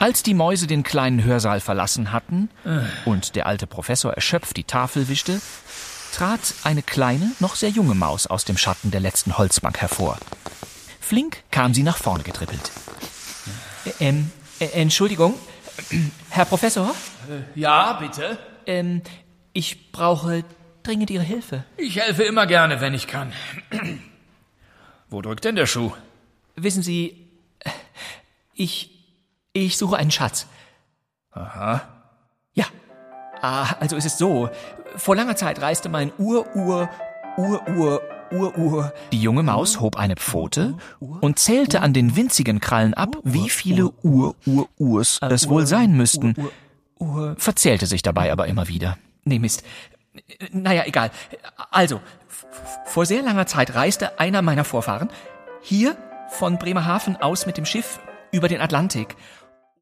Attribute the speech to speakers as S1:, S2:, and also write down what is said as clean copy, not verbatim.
S1: Als die Mäuse den kleinen Hörsaal verlassen hatten und der alte Professor erschöpft die Tafel wischte, trat eine kleine, noch sehr junge Maus aus dem Schatten der letzten Holzbank hervor. Flink kam sie nach vorne getrippelt. Entschuldigung, Herr Professor?
S2: Ja, bitte?
S1: Ich brauche dringend Ihre Hilfe.
S2: Ich helfe immer gerne, wenn ich kann. Wo drückt denn der Schuh?
S1: Wissen Sie, ich suche einen Schatz.
S2: Aha.
S1: Ja, also es ist so. Vor langer Zeit reiste mein Ur. Die junge Maus hob eine Pfote und zählte an den winzigen Krallen ab, wie viele Urs es wohl sein müssten. Verzählte sich dabei aber immer wieder. Nee, Mist. Naja, egal. Also, vor sehr langer Zeit reiste einer meiner Vorfahren hier von Bremerhaven aus mit dem Schiff über den Atlantik.